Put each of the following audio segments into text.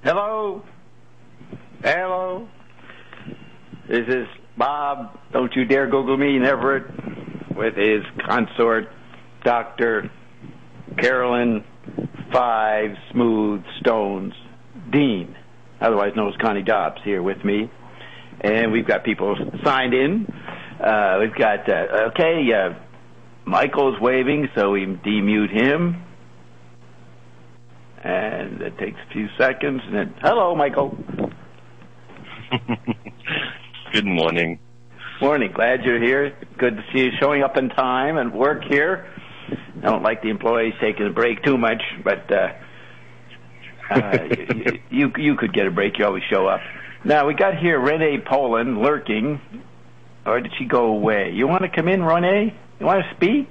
Hello? Hello? This is Bob, don't you dare Google me, in Everett, with his consort, Dr. Carolyn Five Smooth Stones Dean, otherwise known as Connie Dobbs, here with me. And we've got people signed in. We've got, Michael's waving, so we demute him. And it takes a few seconds, and then, hello, Michael. Good morning. Morning. Glad you're here. Good to see you showing up in time and work here. I don't like the employees taking a break too much, but you could get a break. You always show up. Now, we got here Renee Poland lurking. Or did she go away? You want to come in, Renee? You want to speak?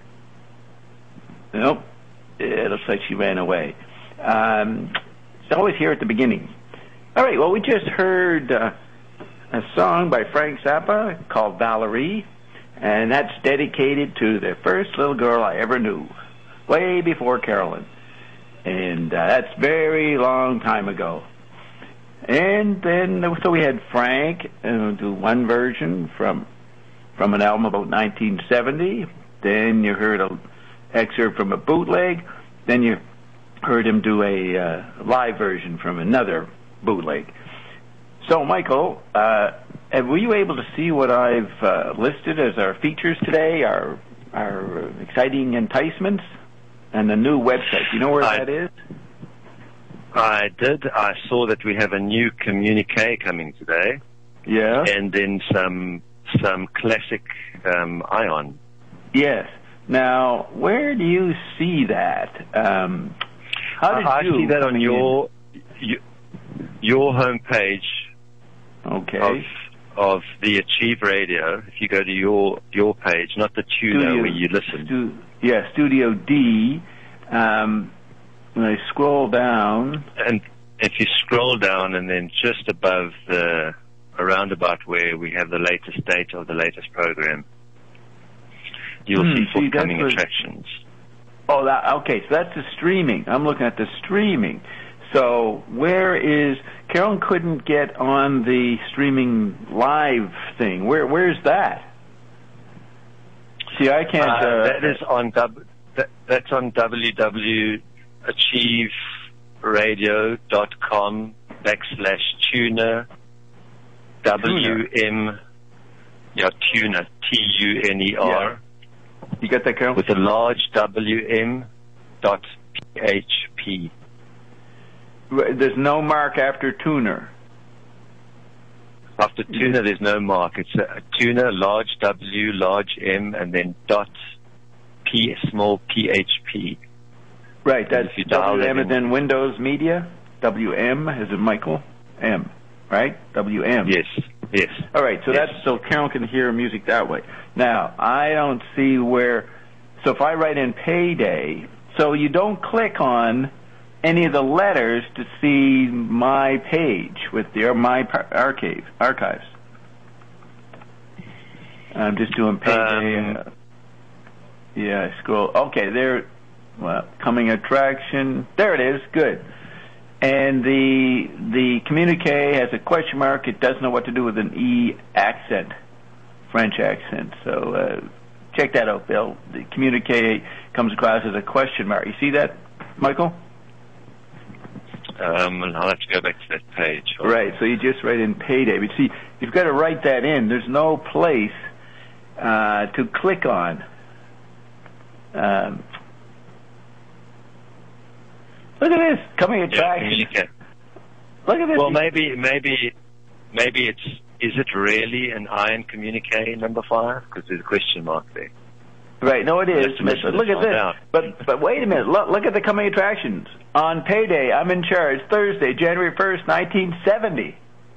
Nope. It looks like she ran away. She's always here at the beginning. All right, well, we just heard a song by Frank Zappa called Valerie, and that's dedicated to the first little girl I ever knew, way before Carolyn. And that's very long time ago. And then, so we had Frank do one version from an album about 1970. Then you heard an excerpt from a bootleg. Then you heard him do a live version from another bootleg. So, Michael, were you able to see what I've listed as our features today, our exciting enticements, and the new website? Do you know where that is? I did. I saw that we have a new communique coming today. Yeah. And then some classic Ion. Yes. Now, where do you see that? How did I see that on your homepage. Okay. Of the Achieve Radio. If you go to your page, not the tuner where you listen. Studio D. When I scroll down, and if you scroll down, and then just above around about where we have the latest date of the latest program, you'll see forthcoming attractions. Oh, okay. So that's the streaming. I'm looking at the streaming. So where is Carolyn? Couldn't get on the streaming live thing. Where's that? See, I can't. That is on that's on www.achieveradio.com/tuner WM. Yeah, tuner TUNER. Yeah. You got that, Carol? With a large WM.php. There's no mark after tuner. After tuner, there's no mark. It's a tuner, large W, large M, and then dot P, small PHP. Right, that's WM and then Windows Media. WM is it Michael? M, right? WM. Yes. All right, so that's so Carol can hear music that way. Now, I don't see where. So if I write in payday, so you don't click on any of the letters to see my page with my archives. I'm just doing payday. I scroll. Okay, there. Well, coming attraction. There it is. Good. And the communique has a question mark. It doesn't know what to do with an E accent, French accent. So check that out, Bill. The communique comes across as a question mark. You see that, Michael? I'll have to go back to that page. Right. So you just write in payday. But see, you've got to write that in. There's no place to click on. Look at this coming attraction. Look at this. Well, maybe it's. Is it really an iron communique number 5? Because there's a question mark there. Right. No, it is. Look at this. But wait a minute. Look at the coming attractions. On payday, I'm in charge. Thursday, January 1st, 1970.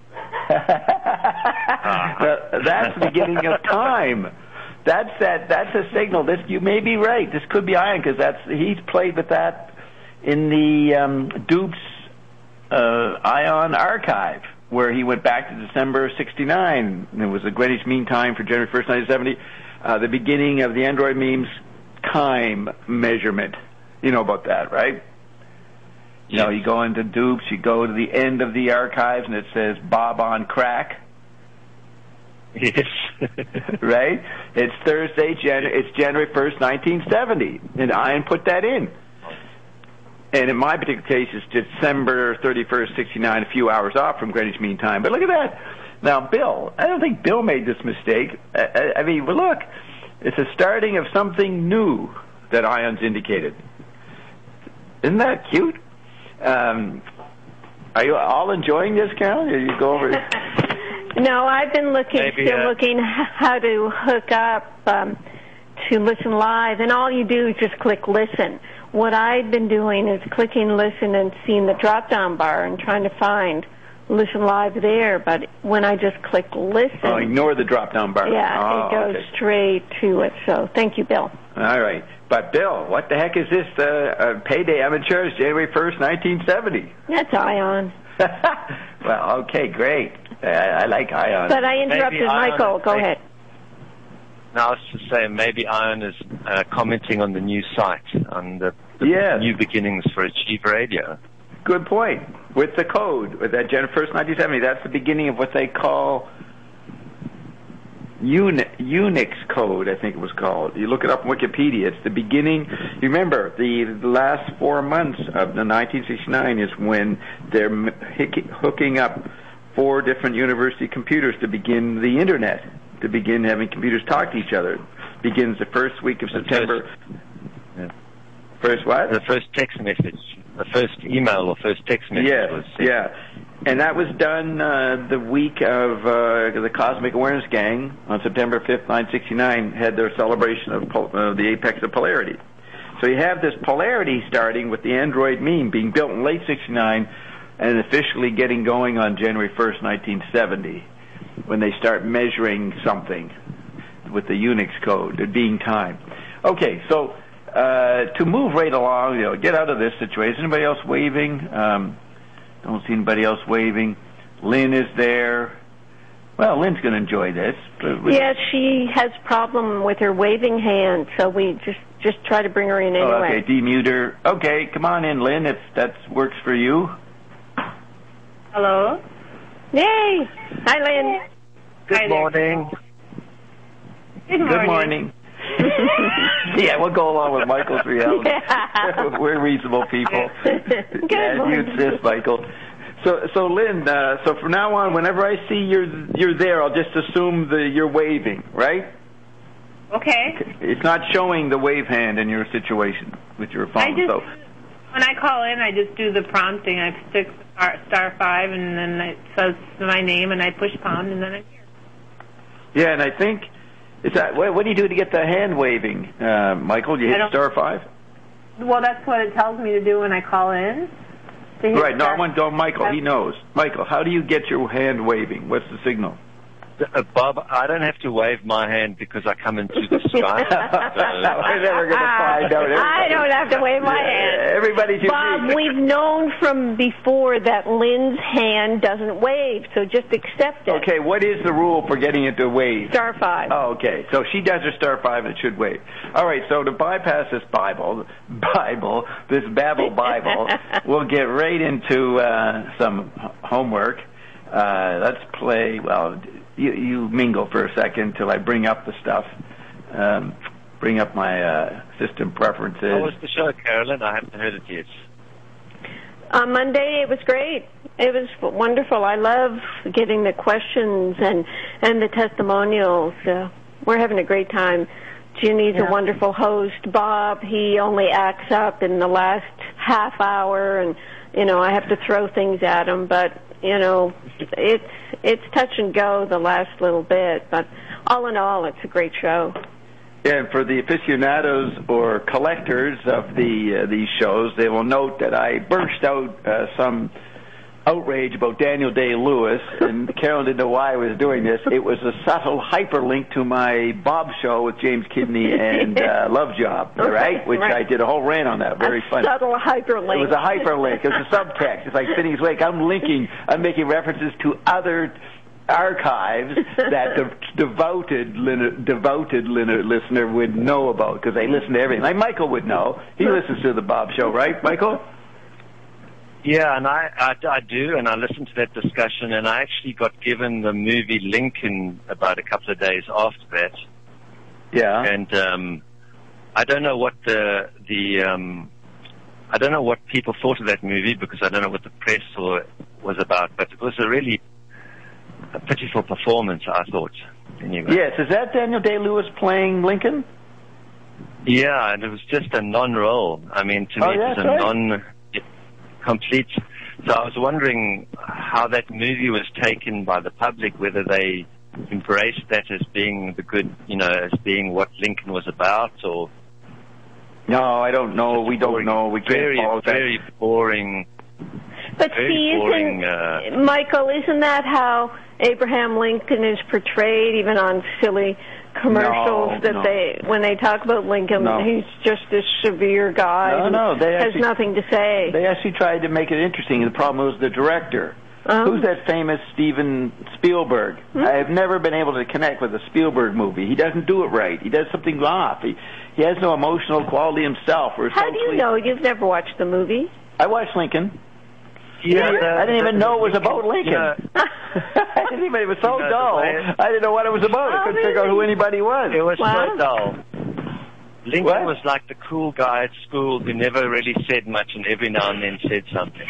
That's the beginning of time. That's a signal. You may be right. This could be iron because he's played with that in the Dupes Ion archive, where he went back to December 69. It was the Greenwich Mean Time for January 1st, 1970, the beginning of the Android memes time measurement. You know about that, right? You know, you go into Dupes, you go to the end of the archives, and it says Bob on Crack. Yes. Right? It's Thursday, it's January 1st, 1970. And Ian put that in. And in my particular case, it's December 31st, 69, a few hours off from Greenwich Mean Time. But look at that. Now, Bill, I don't think Bill made this mistake. I mean, well, look, it's a starting of something new that Ion's indicated. Isn't that cute? Are you all enjoying this, Carol? Or you go over? No, I've been looking how to hook up to listen live, and all you do is just click listen. What I've been doing is clicking listen and seeing the drop-down bar and trying to find listen live there, but when I just click listen... Oh, ignore the drop-down bar. Yeah, it goes straight to it, so thank you, Bill. All right. But, Bill, what the heck is this payday I'm in charge, January 1st, 1970? That's Ion. Well, okay, great. I like Ion. But I interrupted Michael. Go ahead. No, I was just saying maybe Ion is commenting on the new site, on the new beginnings for Achieve Radio. Good point. With the code, with that January 1st, 1970, that's the beginning of what they call Unix code, I think it was called. You look it up on Wikipedia. It's the beginning. You remember, the last 4 months of the 1969 is when they're hooking up 4 different university computers to begin the Internet, to begin having computers talk to each other. Begins the first week of September. First what? The first text message. The first email or first text message was sent. Yeah. And that was done the week of the Cosmic Awareness Gang on September 5th, 1969, had their celebration of the apex of polarity. So you have this polarity starting with the Android meme being built in late 69 and officially getting going on January 1st, 1970, when they start measuring something with the Unix code, it being time. Okay, so to move right along, get out of this situation. Anybody else waving? Don't see anybody else waving. Lynn is there. Well, Lynn's going to enjoy this. Yeah, she has a problem with her waving hand, so we just try to bring her in anyway. Okay, demute her. Okay, come on in, Lynn, if that works for you. Hello? Yay! Hi, Lynn. Good morning. Good morning. Yeah, we'll go along with Michael's reality. Yeah. We're reasonable people. You insist, Michael. So Lynn, so from now on, whenever I see you're there, I'll just assume that you're waving, right? Okay. It's not showing the wave hand in your situation with your phone. When I call in, I just do the prompting. I stick *5, and then it says my name, and I push pound, and then I'm here. Yeah, and I think. What do you do to get the hand waving, Michael? Do you hit *5? Well, that's what it tells me to do when I call in. Right. No, I want to go Michael. He knows. Michael, how do you get your hand waving? What's the signal? Bob, I don't have to wave my hand because I come into the Skype. We're never going to find out. I don't have to wave my hand. Everybody's Bob, we've known from before that Lynn's hand doesn't wave, so just accept it. Okay, what is the rule for getting it to wave? *5. Oh, okay. So she does her *5 and it should wave. All right, so to bypass this this Babel Bible, we'll get right into some homework. Let's play, you mingle for a second till I bring up the stuff, bring up my system preferences. How was the show, Carolyn? I haven't heard it yet. On Monday, it was great. It was wonderful. I love getting the questions and the testimonials. We're having a great time. Ginny's a wonderful host. Bob, he only acts up in the last half hour, and, I have to throw things at him, but it's touch and go the last little bit, but all in all, it's a great show. And for the aficionados or collectors of these shows, they will note that I burst out some outrage about Daniel Day-Lewis, and Carol didn't know why I was doing this. It was a subtle hyperlink to my Bob show with James Kidney and Love Job, right? Which I did a whole rant on that. Very funny. Subtle hyperlink. It was a hyperlink. It was a subtext. It's like Finney's Wake. I'm making references to other archives that the devoted listener would know about because they listen to everything. Like Michael would know. He listens to the Bob show, right, Michael? Yeah, and I do, and I listened to that discussion, and I actually got given the movie Lincoln about a couple of days after that. Yeah. And I don't know what I don't know what people thought of that movie, because I don't know what the press was about, but it was a really pitiful performance, I thought. Anyway. Yes, is that Daniel Day-Lewis playing Lincoln? Yeah, and it was just a non-role. I mean, to me, it was a non-complete. So I was wondering how that movie was taken by the public, whether they embraced that as being the good, as being what Lincoln was about, or... No, I don't know. We don't know. We can't follow that. Very boring. But see, Michael, isn't that how Abraham Lincoln is portrayed, even on silly commercials when they talk about Lincoln, he's just this severe guy who has nothing to say. They actually tried to make it interesting. The problem was the director. Who's that famous Steven Spielberg? I have never been able to connect with a Spielberg movie. He doesn't do it right. He does something off. He has no emotional quality himself. How do you know? You've never watched the movie? I watched Lincoln. Yeah, I didn't even know it was about Lincoln. I didn't even. It was so dull. I didn't know what it was about. I couldn't figure out who anybody was. It was so dull. Lincoln was like the cool guy at school who never really said much, and every now and then said something.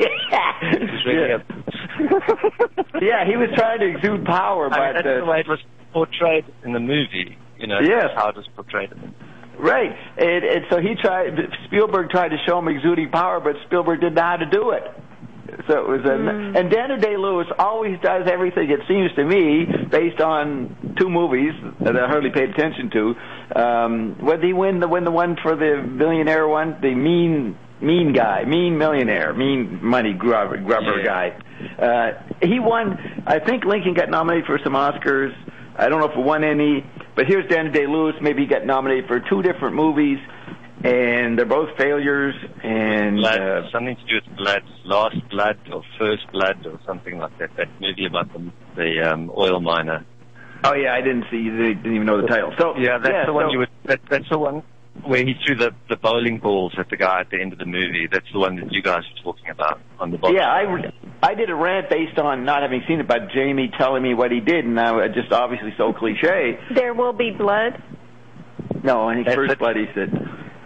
He was trying to exude power, but that's the way it was portrayed in the movie. That's how it was portrayed in the movie. Right, and so Spielberg tried to show him exuding power, but Spielberg didn't know how to do it. So it was and Daniel Day-Lewis always does everything, it seems to me, based on two movies that I hardly paid attention to. What did he win the one for the millionaire one? The mean guy, mean millionaire, mean money grubber guy. He won. I think Lincoln got nominated for some Oscars. I don't know if he won any, but here's Daniel Day-Lewis. Maybe he got nominated for two different movies, and they're both failures. And something to do with blood, Last Blood or First Blood or something like that. That movie about the oil miner. Oh yeah, I didn't even know the title. So that's the one that's the one where he threw the bowling balls at the guy at the end of the movie. That's the one that you guys were talking about on the bottom. Yeah, I did a rant based on not having seen it, but Jamie telling me what he did, and just obviously so cliche. There Will Be Blood? No, and First Blood, he said.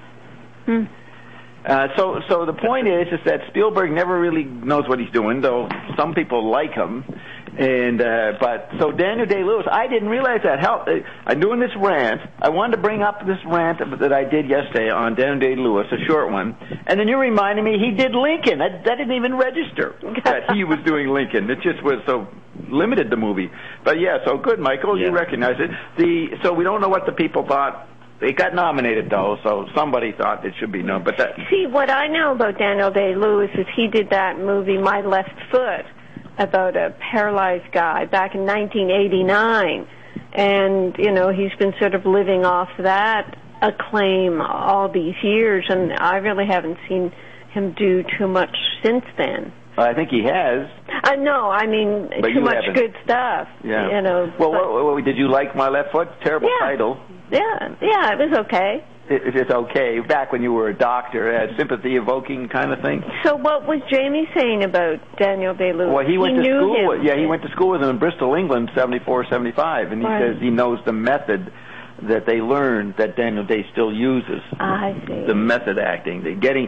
So the point is that Spielberg never really knows what he's doing, though some people like him. And but so Daniel Day-Lewis, I didn't realize that. I'm doing this rant. I wanted to bring up this rant that I did yesterday on Daniel Day-Lewis, a short one, and then you reminded me he did Lincoln. That didn't even register that he was doing Lincoln. It just was so limited, the movie. But so good, Michael. You recognize it. So we don't know what the people thought. It got nominated, though, so somebody thought it should be known. But see, what I know about Daniel Day-Lewis is he did that movie, My Left Foot, about a paralyzed guy back in 1989. And, he's been sort of living off that acclaim all these years, and I really haven't seen him do too much since then. I think he has. No, I mean, but too much good stuff. Yeah. Well, did you like My Left Foot? Terrible title. Yeah, it was okay. It's okay. Back when you were a doctor, sympathy-evoking kind of thing. So what was Jamie saying about Daniel Day-Lewis? Well, he went to school. He went to school with him in Bristol, England, 74, 75, and he says he knows the method that they learned that Daniel Day still uses. I see. The method acting,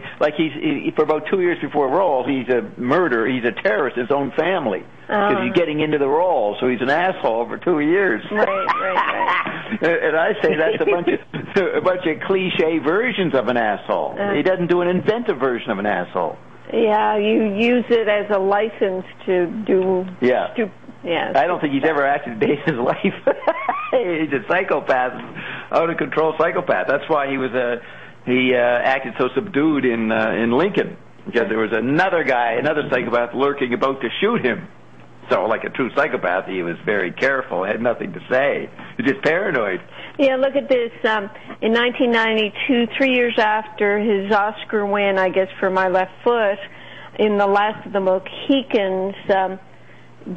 for about 2 years before role, he's a murderer, he's a terrorist, his own family, because he's getting into the role, so he's an asshole for 2 years. Right. And I say that's a bunch of cliche versions of an asshole. He doesn't do an inventive version of an asshole. Yeah, you use it as a license to do. Yeah. I don't think he's ever acted a day in his life. He's a psychopath, out of control psychopath. That's why he acted so subdued in Lincoln, because there was another psychopath lurking about to shoot him. So, like a true psychopath, he was very careful, had nothing to say. He was just paranoid. Yeah, look at this. In 1992, 3 years after his Oscar win, I guess, for My Left Foot, in The Last of the Mohicans,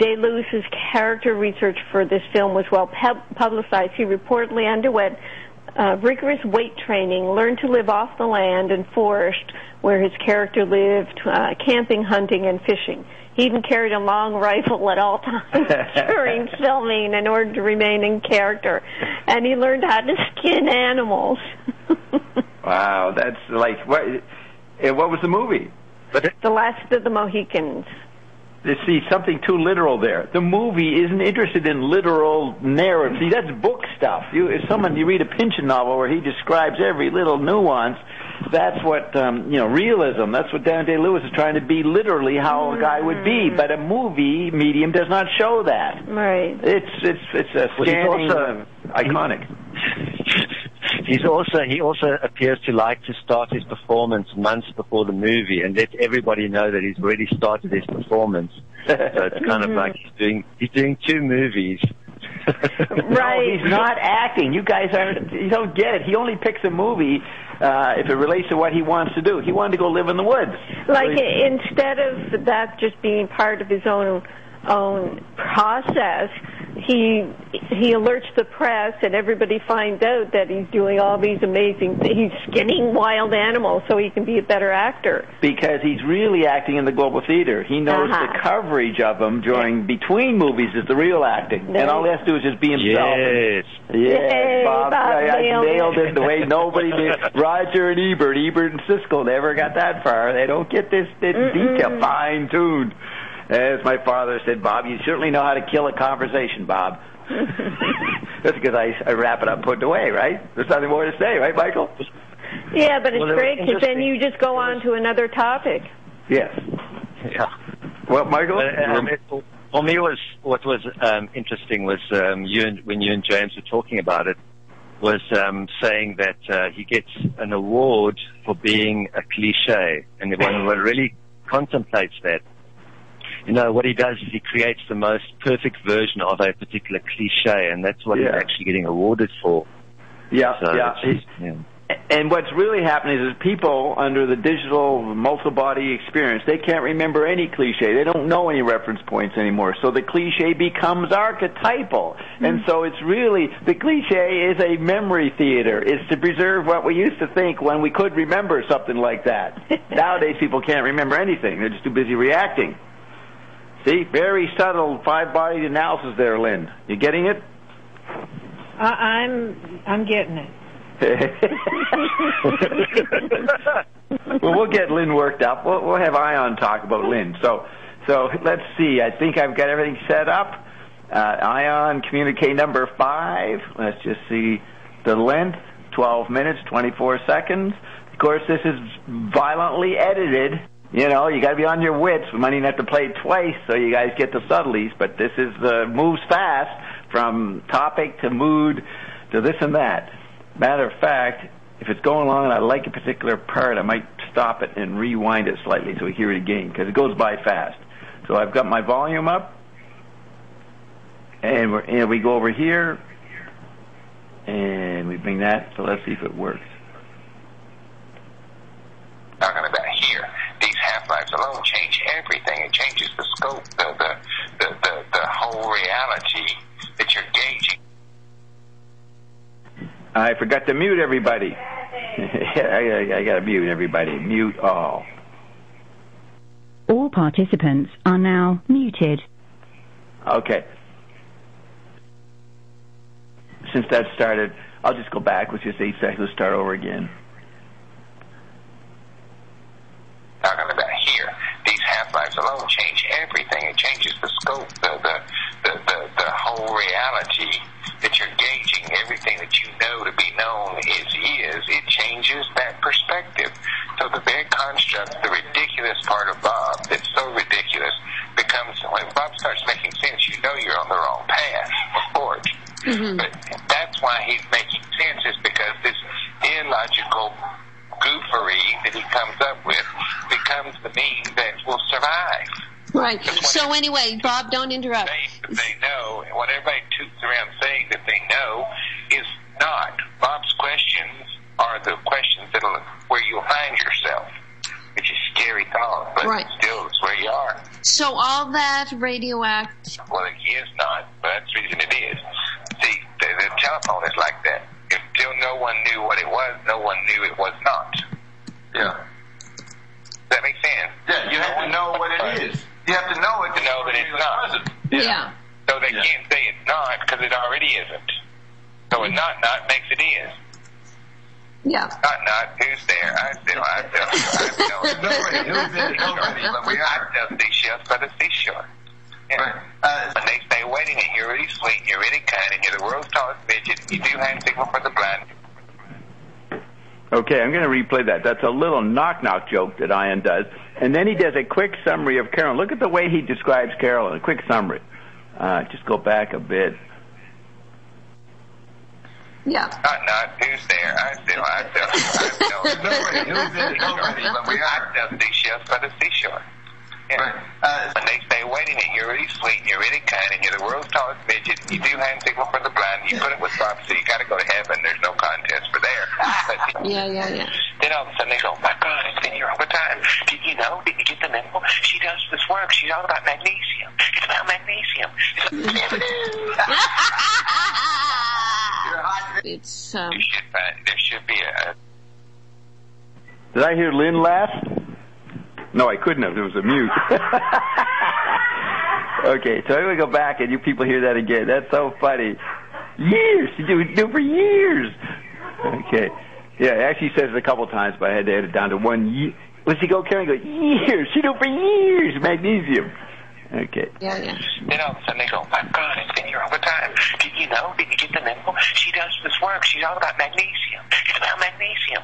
Day-Lewis's character research for this film was well publicized. He reportedly underwent rigorous weight training, learned to live off the land and forest where his character lived, camping, hunting, and fishing. He even carried a long rifle at all times during filming in order to remain in character. And he learned how to skin animals. Wow, that's like, what was the movie? The Last of the Mohicans. See, something too literal there. The movie isn't interested in literal narrative. See, that's book stuff. You read a Pynchon novel where he describes every little nuance. That's what realism. That's what Daniel Day-Lewis is trying to be, literally how a guy would be. But a movie medium does not show that. Right. It's a scanning, iconic. He also appears to like to start his performance months before the movie and let everybody know that he's already started his performance. So it's kind of like he's doing two movies. Right. No, he's not acting. You guys you don't get it. He only picks a movie if it relates to what he wants to do. He wanted to go live in the woods. Like, instead of that just being part of his own process, he alerts the press and everybody finds out that he's doing all these amazing things. He's skinning wild animals so he can be a better actor. Because he's really acting in the global theater. He knows the coverage of him between movies is the real acting. And all he has to do is just be himself. Yes, Bob, I nailed it the way nobody did. Roger and Ebert and Siskel never got that far. They don't get this detail fine-tuned. As my father said, Bob, you certainly know how to kill a conversation, Bob. That's because I wrap it up, put it away, right? There's nothing more to say, right, Michael? Yeah, but it's great because then you just go on to another topic. Yes. Yeah. Well, Michael? For me, what was interesting was when you and James were talking about it, was saying that he gets an award for being a cliche, and one really contemplates that. What he does is he creates the most perfect version of a particular cliche, and that's what he's actually getting awarded for. Yeah, so And what's really happening is people under the digital multi-body experience, they can't remember any cliche. They don't know any reference points anymore. So the cliche becomes archetypal. And so it's really, the cliche is a memory theater. It's to preserve what we used to think when we could remember something like that. Nowadays people can't remember anything. They're just too busy reacting. See, very subtle five-bodied analysis there, Lynn. You getting it? I'm getting it. Well, we'll get Lynn worked up. We'll have Ion talk about Lynn. So let's see. I think I've got everything set up. Ion, communique number 5. Let's just see the length, 12 minutes, 24 seconds. Of course, this is violently edited. You got to be on your wits. We might even have to play it twice so you guys get the subtleties. But this is moves fast from topic to mood to this and that. Matter of fact, if it's going along and I like a particular part, I might stop it and rewind it slightly so we hear it again because it goes by fast. So I've got my volume up, and we go over here, and we bring that. So let's see if it works. Talking about here, these half-lives alone change everything. It changes the scope, the whole reality that you're gauging. I forgot to mute everybody. I got to mute everybody. Mute all. All participants are now muted. Okay. Since that started, I'll just go back with just 8 seconds. Let's start over again. Talking about here, these half-lives alone change everything. It changes the scope, the whole reality that you're gauging. Everything that you know to be known is. It changes that perspective. So the very construct, the ridiculous part of Bob, that's so ridiculous, becomes, when Bob starts making sense, you know you're on the wrong path, of course. Mm-hmm. But that's why he's making sense, is because this illogical goofery that he comes up with becomes the mean that will survive. Right. So anyway, Bob, don't interrupt. They know, and what everybody toots around saying that they know is not. Bob's questions are the questions where you'll find yourself. It's a scary thought, but still it's where you are. So all that radioactive... Well, it is not, but that's the reason it is. See, the telephone is like that. Until no one knew what it was, no one knew it was not. Yeah. Does that make sense? Yeah, you have to know what it is. You have to know it to know that it's not. Yeah. So they can't say it's not because it already isn't. So a not makes it is. Yeah. Not, who's there? I feel. Nobody. Who's there? Nobody. But we are. I tell seashells by the seashore. Yeah. Right. When they stay waiting and you're really sweet and you're really kind and you're the world's tallest midget and you do hand signal for the blind. Okay, I'm going to replay that. That's a little knock-knock joke that Ian does. And then he does a quick summary of Carolyn. Look at the way he describes Carolyn, a quick summary. Just go back a bit. Yeah. Not, who's there? I feel. Nobody. Who's there? Nobody. But we are. I tell seashells by the seashore. Yeah. Right. When they stay waiting and you're really sweet and you're really kind and you're the world's tallest midget and you do hand signal for the blind and you put it with Bob, so you got to go to heaven. There's no contest for there. Yeah. Then all of a sudden they go, my God, it's been here all the time. Did you know? Did you get the memo? She does this work. She's all about magnesium. It's about magnesium. It's there should be a. Did I hear Lynn laugh? No, I couldn't have. There was a mute. Okay, so I'm going to go back and you people hear that again. That's so funny. Years. She do it for years. Okay. Yeah, actually says it a couple times, but I had to edit it down to 1 year. Let's see, go, Karen, go, years. She do it for years. Magnesium. Okay. Yeah. Then all of a sudden they go, my God, it's been here all the time. Did you know? Did you get the memo? She does this work. She's all about magnesium. It's about magnesium.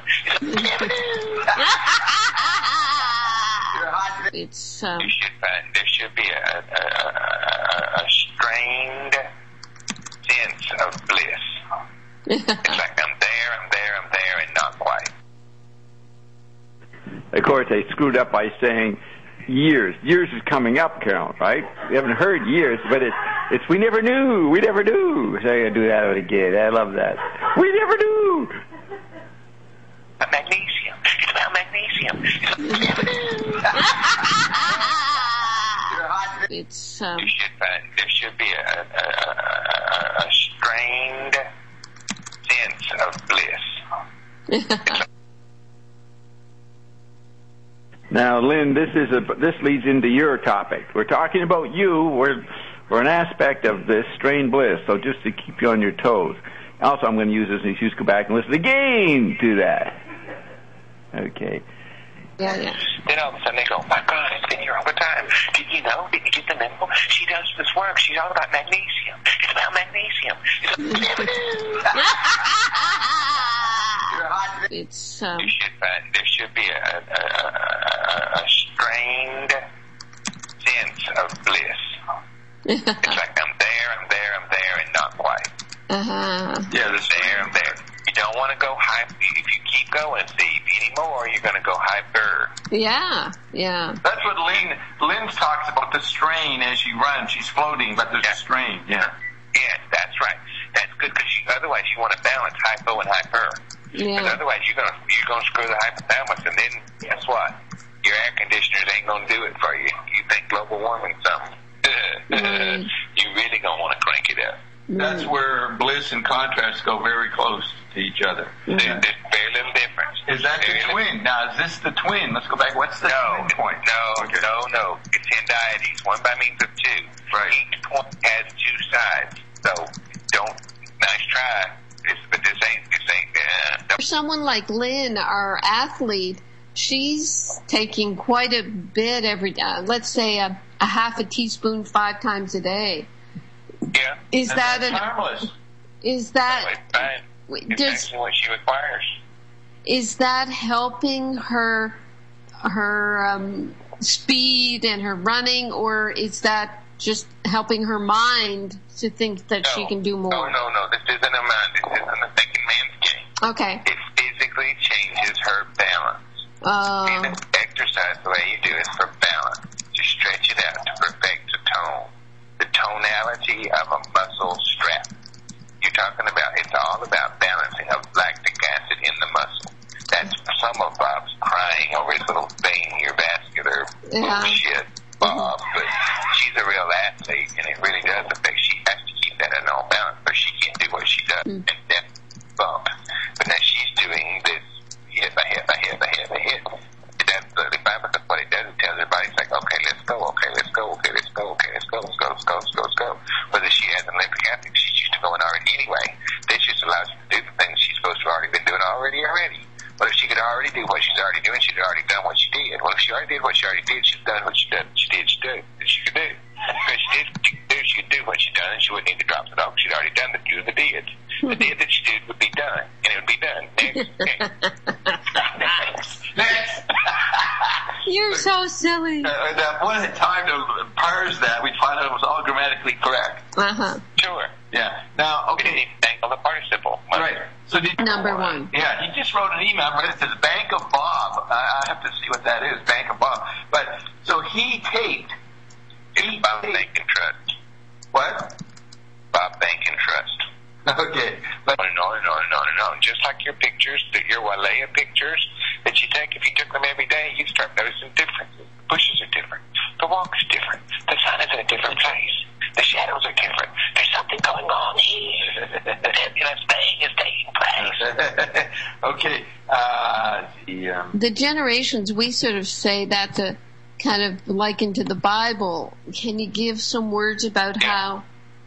It's there should be a strained sense of bliss. It's like I'm there, and not quite. Of course, they screwed up by saying years. Years is coming up, Carol, right? We haven't heard years, but it's we never knew. We never knew. So I gotta do that again. I love that. We never knew. Magnesium. It's about magnesium. It's there should be a strained sense of bliss. Now, Lynn, this leads into your topic. We're talking about you. We're an aspect of this strained bliss. So just to keep you on your toes. Also, I'm going to use this as an excuse to go back and listen again to that. Okay. Yeah. Then all of a sudden they go, my God, it's been here all the time. Did you know? Did you get the memo? She does this work. She's all about magnesium. It's about magnesium. It's there should be a strained sense of bliss. It's like I'm there, and not quite. Yeah, I'm there. You don't want to go hyper. If you keep going, Steve, anymore, you're going to go hyper. Yeah. That's what Lynn talks about, the strain as you run. She's floating, but there's a strain. Yeah. Yeah, that's right. That's good because otherwise you want to balance hypo and hyper. Yeah. Because otherwise you're gonna screw the hypothalamus, and then guess what? Your air conditioners ain't gonna do it for you. You think global warming something? You really gonna want to crank it up. That's where bliss and contrast go very close to each other. There's very little difference. Is that the twin? Now, is this the twin? Let's go back. What's the twin point? No. It's endieties, one by means of two. Right. Each point has two sides. So nice try. But this ain't. For someone like Lynn, our athlete, she's taking quite a bit every day. Let's say a half a teaspoon 5 times a day. Yeah. Is that harmless? Is that it's actually what she requires? Is that helping her speed and her running, or is that just helping her mind to think that she can do more? No. This isn't a mind. This isn't a thinking man's game. Okay. It physically changes her balance. And exercise, the way you do it, for balance. To stretch it out, to perfect the tone. The tonality of a muscle strap. You're talking about, it's all about balancing of lactic acid in the muscle. That's some of Bob's crying over his little vein, your vascular bullshit, Bob. But she's a real athlete, and it really does affect. She has to keep that in all balance, but she can't do what she does. And then bump. that she's done what she did. She did that she could do. Because she could do what she done, and she wouldn't need to drop it off. She'd already done the do the did. The did that she did would be done, and it would be done. Next. You're so silly. One time to parse that, we'd find out it was all grammatically correct. Uh-huh. Sure. Yeah. Now, We didn't even think of the participle. Right. So Number one. Yeah, he just wrote an email, but it says Bank of Bob. I have to see what that is, Bank of Bob. But, so he taped. Bob Bank and Trust. What? Bob Bank and Trust. Okay. But No. Just like your pictures, your Walea pictures that you take, if you took them every day, you start noticing differences. The bushes are different. The walk's different. The sun is in a different place. The shadows are different. There's something going on here. The nebulous thing is taking place. Okay. The generations, we sort of say that's a kind of likened to the Bible. Can you give some words about how?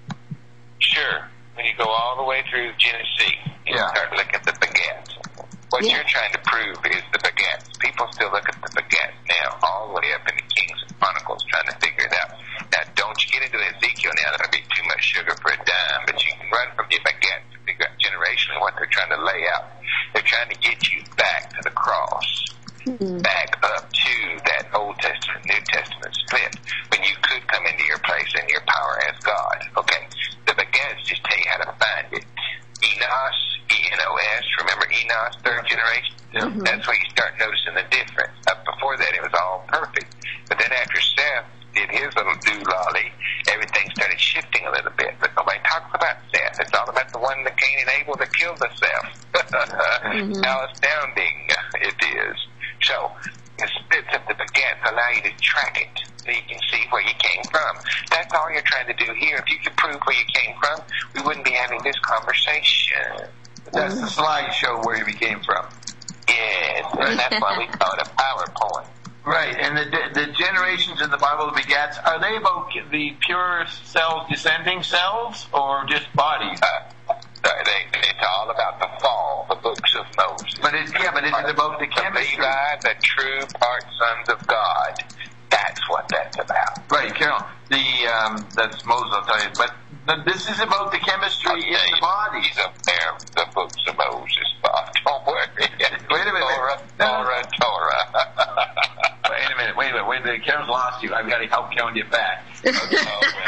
Sure. When you go all the way through Genesis, you start looking at the begats. What you're trying to prove is the begats. People still look at the begats now, all the way up into Kings and Chronicles, trying to figure it out. Now, don't you get into Ezekiel now. That'll be too much sugar for a dime. But you can run from the begats to figure out generationally what they're trying to lay out. They're trying to get you back to the cross, back up to that Old Testament, New Testament split, when you could come into your place and your power as God. Okay. The begats just tell you how to find it. Enos, E-N-O-S, remember Enos, third generation? Mm-hmm. That's where you start noticing the difference. Up before that, it was all perfect. But then after Seth did his little doolally, everything started shifting a little bit. But nobody talks about Seth. It's all about the one that Cain and Abel that killed the Seth. How astounding it is. So, the splits of the begats allow you to track it, so you can see where you came from. That's all you're trying to do here. If you could prove where you came from, we wouldn't be having this conversation. That's the slideshow where you came from. Yes, and that's why we call it a PowerPoint. Right, and the generations in the Bible, the begats, are they about the pure cells, descending cells, or just bodies? It's all about the fall, the books of Moses. But is it about the chemistry? Levi, the true part sons of God. That's what that's about. Right, Carol. That's Moses, I'll tell you. But this is about the chemistry in the bodies. He's up there, the books of Moses, Bob. Don't worry. Wait a minute. Torah. Wait a minute. Karen's lost you. I've got to help Karen get back. Okay.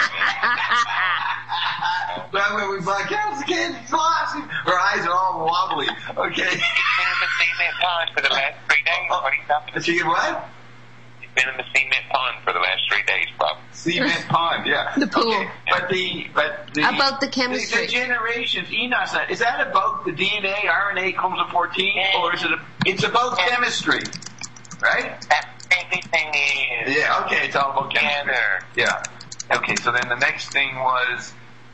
Karen's again. She's lost. Her eyes are all wobbly. Okay. He's been in the cement pond for the last 3 days. What are you talking about? She get what? He's been in the cement pond for the last 3 days, Bob. Cement pond, yeah. The pool. Okay. But the about the chemistry. The generations, Enos, is that about the DNA, RNA, chromosome 14, or is it's about chemistry, right? That's everything is. Yeah, okay, it's all about chemistry. Yeah. Okay, so then the next thing was,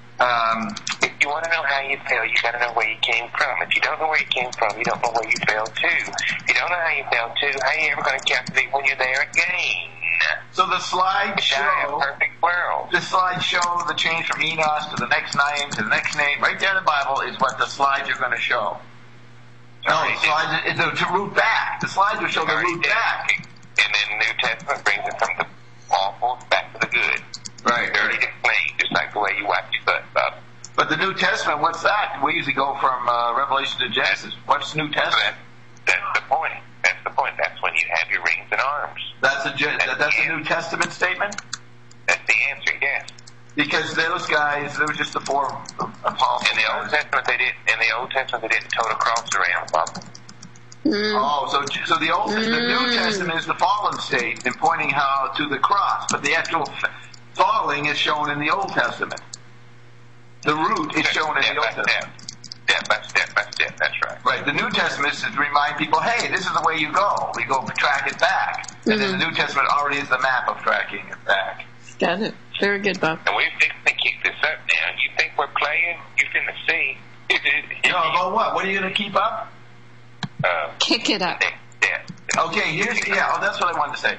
if you want to know how you feel, you got to know where you came from. If you don't know where you came from, you don't know where you fell to. If you don't know how you fell to, how are you ever going to calculate when you're there again? So the slide show, perfect world. The slide show the change from Enos to the next name to the next name. Right there in the Bible is what the slides are going to show. No, the slides is to root back. The slides will show the root back. And then the New Testament brings it from the awful back to the good. Right. Dirty to clean, just like the way you wipe your butt, Bob. But the New Testament, what's that? We usually go from Revelation to Genesis. What's New Testament? That's the point. That's the point. That's when you have your rings and arms. That's a New Testament statement? That's the answer, yes. Because those guys, they were just the four apostles. In the Old Testament, they didn't tote a cross around, Bob. Oh, so the New Testament is the fallen state and pointing how to the cross, but the actual falling is shown in the Old Testament. The root is shown in the Old Testament. Step by step by step, that's right. Right, the New Testament is to remind people, hey, this is the way you go. We go track it back. And then the New Testament already is the map of tracking it back. Got it. Very good, Bob. And we're fixing to kick this up now. You think we're playing? You're finna see. No, what? What are you going to keep up? Kick it up. Okay, that's what I wanted to say.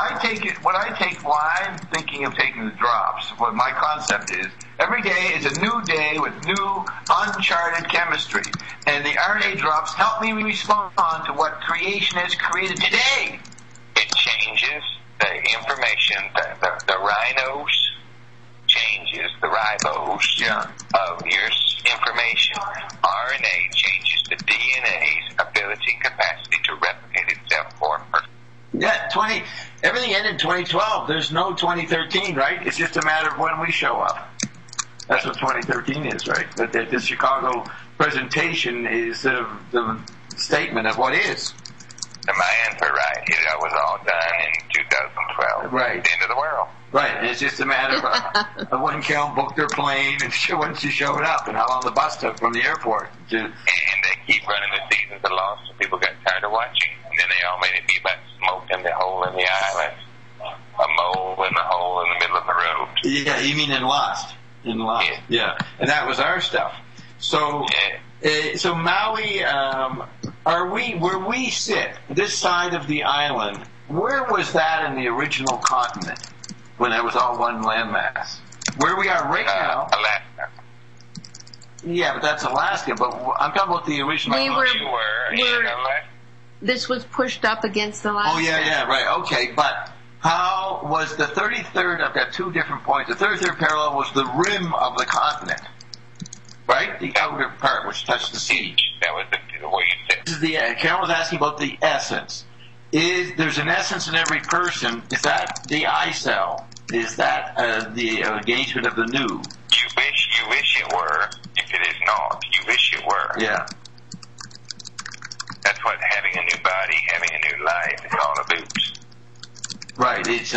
When I'm thinking of taking the drops, what my concept is, every day is a new day with new uncharted chemistry. And the RNA drops help me respond to what creation has created today. It changes. the information, the rhinos changes the ribose of your information. RNA changes the DNA's ability and capacity to replicate itself for a person. Yeah, everything ended in 2012. There's no 2013, right? It's just a matter of when we show up. That's what 2013 is, right? But the Chicago presentation is the statement of what is. The Mayans were right. It was all done in 2012. Right. The end of the world. Right, and it's just a matter of when Carol booked their plane and when she showed up and how long the bus took from the airport. And they keep running the seasons of Lost, so people got tired of watching. And then they all made it be about smoke in the hole in the island. A mole in the hole in the middle of the road. Yeah, you mean in Lost? In Lost, yeah. And that was our stuff. So, so Maui, where we sit, this side of the island, where was that in the original continent when it was all one landmass? Where we are right now. Alaska. Yeah, but that's Alaska. But I'm talking about the original. This was pushed up against Alaska. Oh, yeah, right. Okay, but how was the 33rd? I've got two different points. The 33rd parallel was the rim of the continent, right? The outer part which touched the sea. That was the way you said. This is Carol was asking about the essence. There's an essence in every person? Is that the I cell? Is that the engagement of the new? You wish it were. If it is not, you wish it were. Yeah. That's what having a new body, having a new life is all about. Right. It's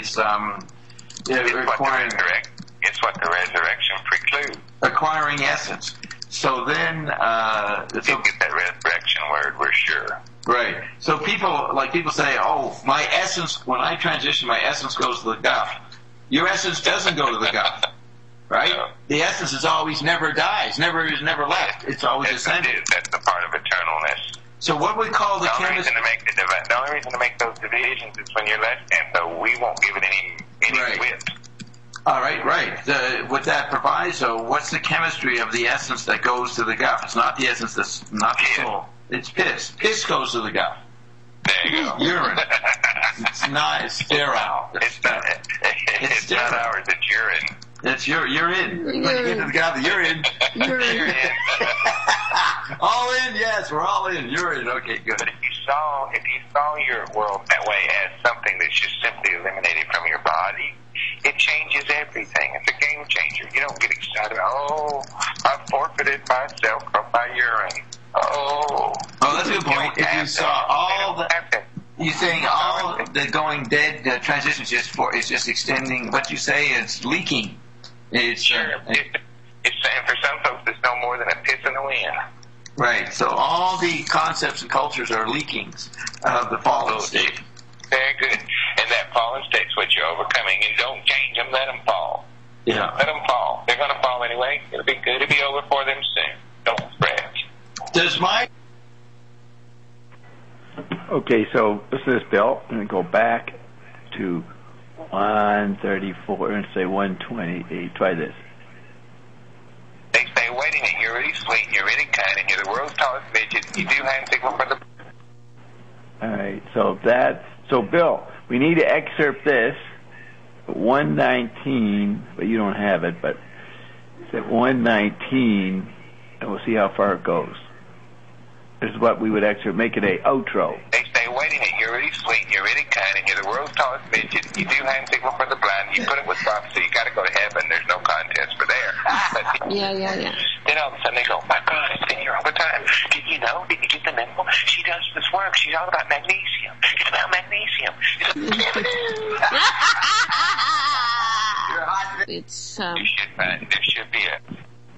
requiring. It's what the resurrection precludes. Acquiring essence. So then, you get that resurrection word, we're sure. Right. So people say, "Oh, my essence. When I transition, my essence goes to the guff." Your essence doesn't go to the guff, right? No. The essence is always never dies, never left. It's always ascended. That's the part of eternalness. So what we call the chemistry. The only reason to make those divisions is when you're less, and so we won't give it any width. All right. With that proviso, what's the chemistry of the essence that goes to the guff? It's not the essence that's not the soul. It's piss. Piss goes to the guff. There you go. Urine. It's not sterile. It's not ours. It's urine. It's urine. When you get to the guff, you're in. Urine. All in, yes, we're all in. Urine. Okay, good. But if you saw your world that way as something that's just simply eliminated from your body, it changes everything. It's a game changer. You don't get excited. Oh, I forfeited myself from my urine. Oh, that's a good point. If you saw all the, you saying all the going dead transitions it's just extending. What you say is leaking. It's sure. It's for some folks, it's no more than a piss in the wind. Right. So all the concepts and cultures are leakings of the fallen state. Very good. And that fallen state's what you're overcoming. And don't change them. Let them fall. Yeah. Let them fall. They're going to fall anyway. It'll be good. It'll be over for them soon. Don't fret. Okay, so listen to this, Bill. I'm going to go back to 134 and say 128. Try this. They say, wait a minute, you're really sweet, you're really kind, and you're the world's tallest midget. You do hand signal for the... All right, so Bill, we need to excerpt this, 119, but you don't have it, but it's at 119, and we'll see how far it goes. This is what we would excerpt, make it a outro. They say, wait a minute, you're really sweet, you're really kind, and you're the world's tallest midget. You do hand signal for the blind. You put it with prophecy. You got to go to heaven. There's no contest for there. Yeah. Then all of a sudden they go, my God, I've been here all the time. Did you know? Did you get the memo? She does this work. She's all about magnesium. It's about magnesium. It's there should be a...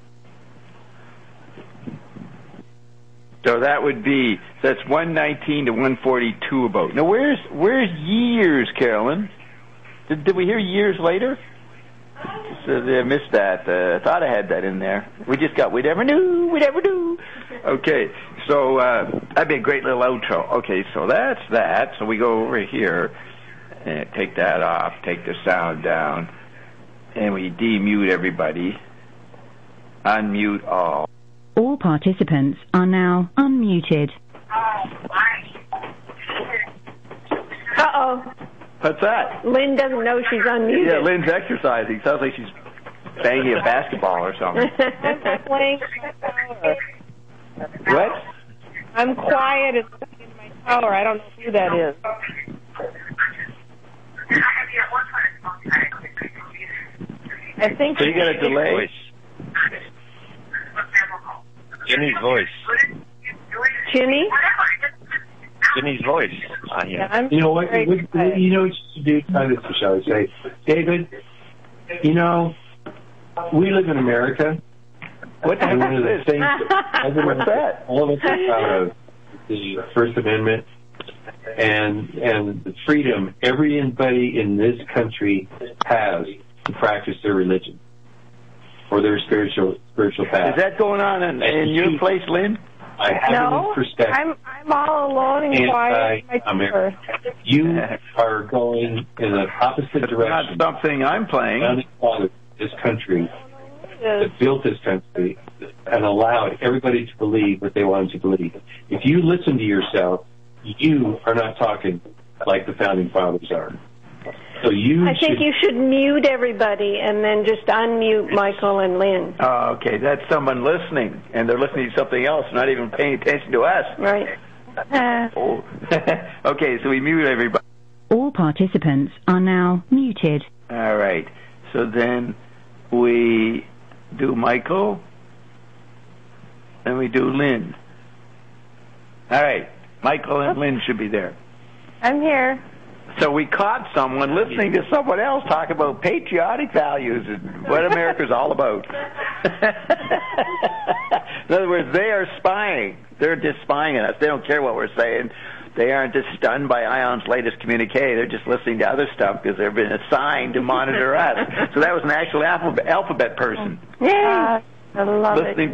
So that would be, that's 119 to 142 about. Now where's years, Carolyn? Did we hear years later? So I missed that. I thought I had that in there. We just got, we never knew. Okay, so that'd be a great little outro. Okay, so that's that. So we go over here and take that off, take the sound down, and we demute everybody. Unmute all. All participants are now unmuted. Uh-oh. What's that? Lynn doesn't know she's unmuted. Yeah, Lynn's exercising. Sounds like she's banging a basketball or something. I'm playing my tower. What? I'm quiet and in my tower. I don't know who that is. I think so you got a delay? Jenny's voice. Jimmy? Jenny's voice. Yeah, you know what? You know what you should do? Try this, Michelle. Say, David, you know, we live in America. What the one of the things What's that? All of us are proud of the First Amendment and the freedom everybody in this country has to practice their religion or their spiritual path. Is that going on in your place, Lynn? I have no, it in perspective. I'm all alone and quiet. You are going in the opposite direction. Not something I'm playing. This country that built this country and allowed everybody to believe what they wanted to believe. If you listen to yourself, you are not talking like the founding fathers are. So I think you should mute everybody and then just unmute Michael and Lynn. Oh, okay. That's someone listening, and they're listening to something else, not even paying attention to us. Right. Oh. Okay, so we mute everybody. All participants are now muted. All right. So then we do Michael, and we do Lynn. All right. Michael and Lynn should be there. I'm here. So we caught someone listening to someone else talk about patriotic values and what America's all about. In other words, they are spying. They're just spying on us. They don't care what we're saying. They aren't just stunned by Ion's latest communique. They're just listening to other stuff because they've been assigned to monitor us. So that was an actual alphabet person. Yeah. I love listening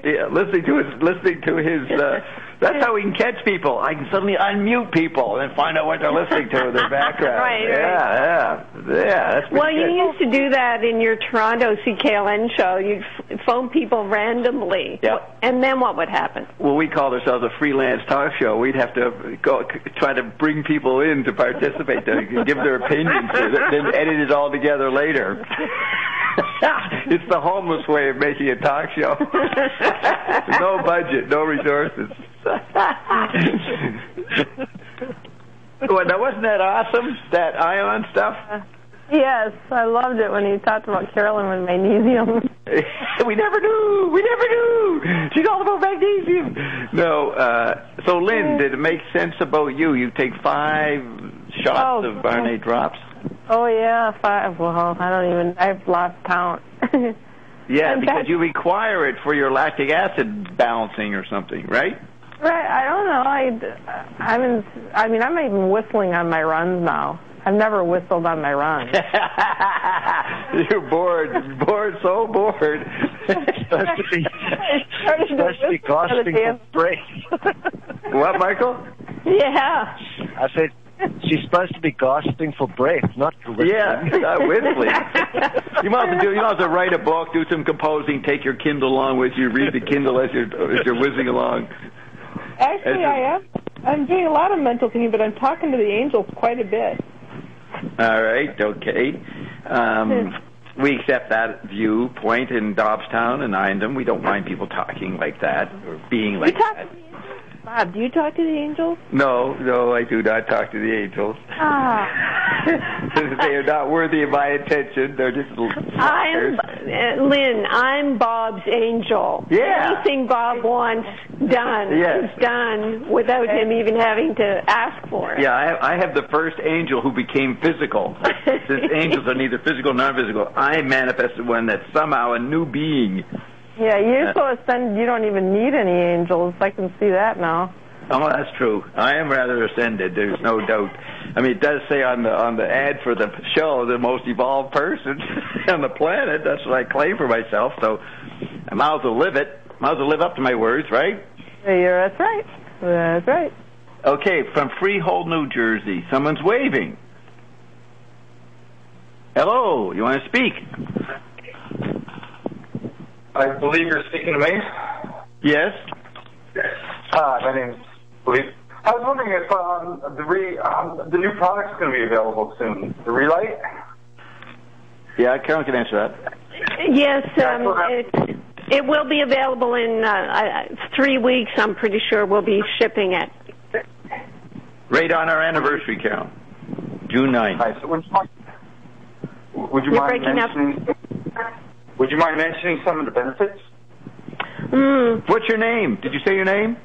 to his. That's how we can catch people. I can suddenly unmute people and find out what they're listening to in their background. Right. Yeah. That's well, you good. used to do that in your Toronto CKLN show. You'd phone people randomly. Yeah. And then what would happen? Well, we called ourselves a freelance talk show. We'd have to try to bring people in to participate, to give their opinions, then edit it all together later. It's the homeless way of making a talk show. No budget, no resources. Well, now, wasn't that awesome, that Ion stuff? Yes, I loved it when he talked about Carolyn with magnesium. We never knew. She's all about magnesium. No, so Lynn, did it make sense about you? You take 5 shots of Barnay drops? Oh, yeah, 5. Well, I've lost count. Yeah, because you require it for your lactic acid balancing or something, right? Right, I don't know. I'm even whistling on my runs now. I've never whistled on my runs. You're bored, so bored. Supposed to be gasping for breath. What, Michael? Yeah. I said, she's supposed to be gasping for breath, not whistling. Yeah, not whistling. You might have to write a book, do some composing, take your Kindle along with you, read the Kindle as you're whizzing along. Actually, I am. I'm doing a lot of mental thinking, but I'm talking to the angels quite a bit. All right, okay. We accept that viewpoint in Dobbstown and Indom. We don't mind people talking like that or being like that. Bob, do you talk to the angels? No, I do not talk to the angels. They are not worthy of my attention. They're just Lynn, I'm Bob's angel. Yeah. Anything Bob wants done is done without him even having to ask for it. Yeah, I have the first angel who became physical. Since angels are neither physical nor non-physical, I manifested one that's somehow a new being. Yeah, you don't even need any angels. I can see that now. Oh, that's true. I am rather ascended. There's no doubt. I mean, it does say on the ad for the show, the most evolved person on the planet. That's what I claim for myself. So I might as well live it. Might as well live up to my words, right? Yeah, that's right. That's right. Okay, from Freehold, New Jersey, someone's waving. Hello, you want to speak? I believe you're speaking to me. Yes. My name's Philippe. I was wondering if the new product's going to be available soon. The Relight? Yeah, Carolyn can answer that. Yes, it will be available in 3 weeks. I'm pretty sure we'll be shipping it. Right on our anniversary, Carol. June 9th. Nice. Would you mind mentioning some of the benefits? What's your name? Did you say your name?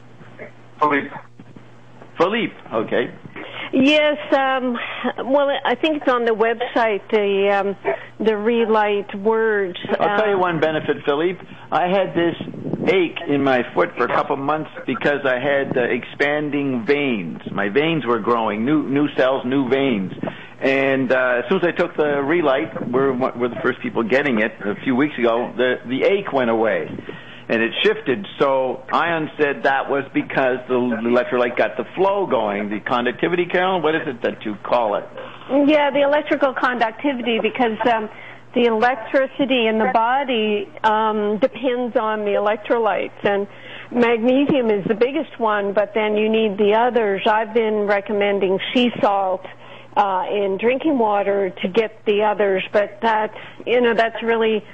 Philippe. Okay. Yes. Well, I think it's on the website. The Relight words. I'll tell you one benefit, Philippe. I had this ache in my foot for a couple months because I had expanding veins. My veins were growing, new cells, new veins. And as soon as I took the Relight, we're the first people getting it a few weeks ago, the ache went away. And it shifted, so Ion said that was because the electrolyte got the flow going, the conductivity, Carolyn? What is it that you call it? Yeah, the electrical conductivity, because the electricity in the body depends on the electrolytes, and magnesium is the biggest one, but then you need the others. I've been recommending sea salt in drinking water to get the others, but that's really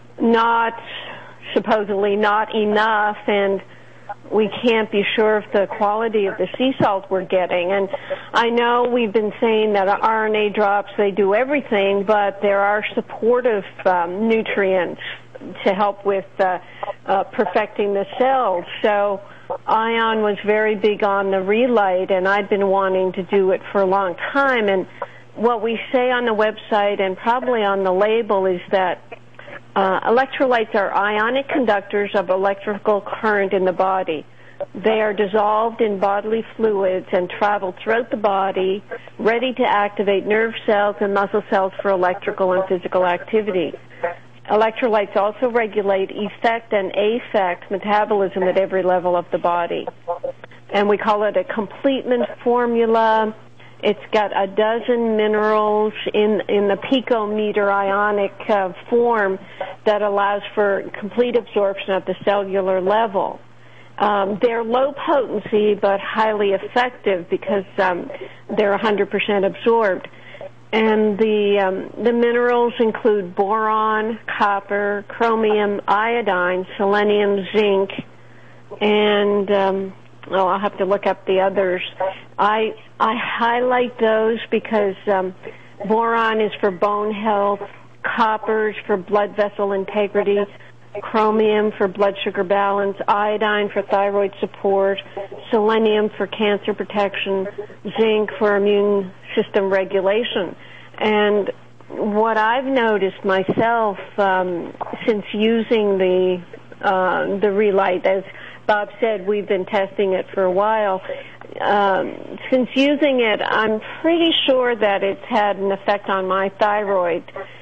supposedly not enough, and we can't be sure of the quality of the sea salt we're getting. And I know we've been saying that RNA drops, they do everything, but there are supportive nutrients to help with perfecting the cells. So Ion was very big on the Relight, and I'd been wanting to do it for a long time. And what we say on the website and probably on the label is that electrolytes are ionic conductors of electrical current in the body. They are dissolved in bodily fluids and travel throughout the body, ready to activate nerve cells and muscle cells for electrical and physical activity. Electrolytes also regulate effect and affect metabolism at every level of the body. And we call it a complement formula. It's got a dozen minerals in the picometer ionic form that allows for complete absorption at the cellular level. They're low potency but highly effective because they're 100% absorbed. And the minerals include boron, copper, chromium, iodine, selenium, zinc, and I'll have to look up the others. I highlight those because boron is for bone health, copper is for blood vessel integrity, chromium for blood sugar balance, iodine for thyroid support, selenium for cancer protection, zinc for immune system regulation. And what I've noticed myself since using the Relight, as Bob said, we've been testing it for a while. Since using it, I'm pretty sure that it's had an effect on my thyroid.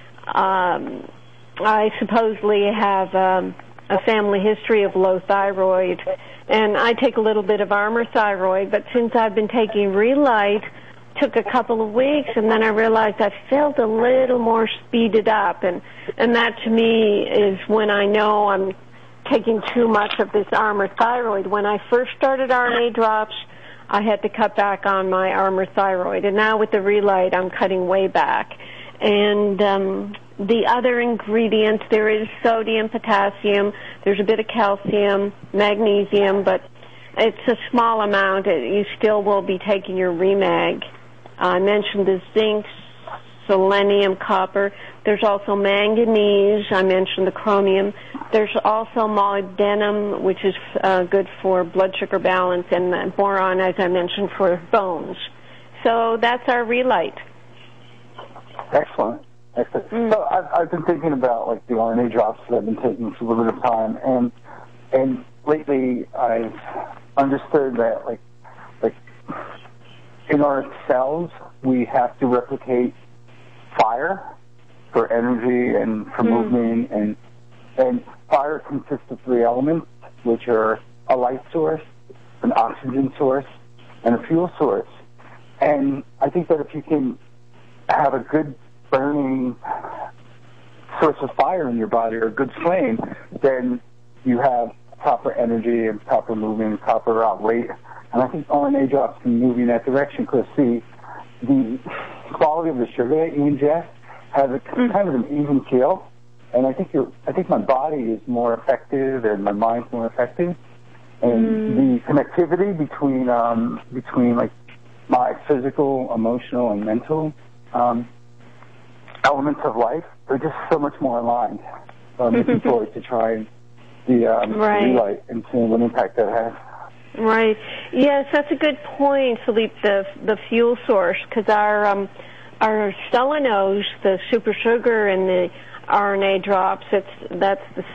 I supposedly have a family history of low thyroid, and I take a little bit of Armour Thyroid, but since I've been taking Relight, took a couple of weeks, and then I realized I felt a little more speeded up, and that to me is when I know I'm taking too much of this Armour Thyroid. When I first started RNA drops, I had to cut back on my Armour Thyroid, and now with the Relight, I'm cutting way back. And the other ingredients, there is sodium, potassium, there's a bit of calcium, magnesium, but it's a small amount. You still will be taking your Remag. I mentioned the zinc, selenium, copper. There's also manganese. I mentioned the chromium. There's also molybdenum, which is good for blood sugar balance, and boron, as I mentioned, for bones. So that's our Relight. Excellent. So I've been thinking about like the RNA drops that I've been taking for a little bit of time, and lately I've understood that like in our cells we have to replicate fire for energy and for movement, and fire consists of three elements, which are a light source, an oxygen source, and a fuel source. And I think that if you can have a good burning source of fire in your body, or a good flame, then you have proper energy and proper movement, proper weight And I think RNA drops can move you in that direction because the quality of the sugar that you ingest has a kind of an even keel. And I think my body is more effective and my mind's more effective. And the connectivity between like my physical, emotional, and mental elements of life, they're just so much more aligned. So I'm looking forward to trying the Relight and seeing what impact that has. Right. Yes, that's a good point, Philippe, the fuel source, because our Stellanose, the super sugar in the RNA drops, that's the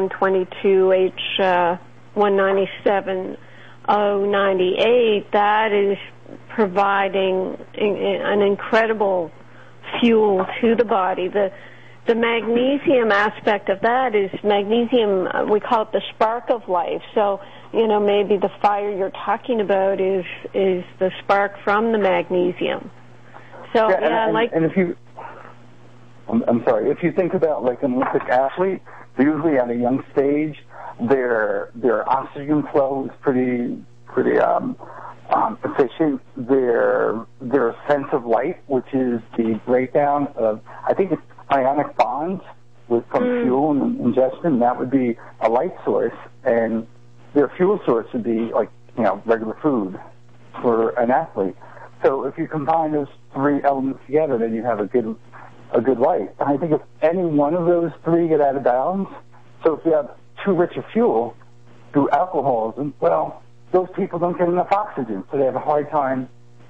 C122H197O98. That is providing an incredible fuel to the body. The magnesium aspect of that is magnesium, we call it the spark of life. So, maybe the fire you're talking about is the spark from the magnesium. So, and if you, I'm sorry, if you think about like an Olympic athlete, usually at a young stage, their oxygen flow is pretty efficient. Their sense of light, which is the breakdown of, I think it's ionic bonds from fuel and ingestion, that would be a light source, and their fuel source would be like, regular food for an athlete. So if you combine those three elements together, then you have a good light. And I think if any one of those three get out of balance, so if you have too rich a fuel through alcoholism, well, those people don't get enough oxygen, so they have a hard time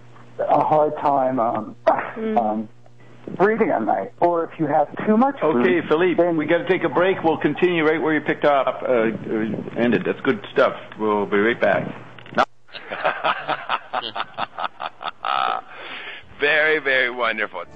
breathing at night. Or if you have too much food... Okay, Philippe, we got to take a break. We'll continue right where you picked up, ended. That's good stuff. We'll be right back. Very, very wonderful.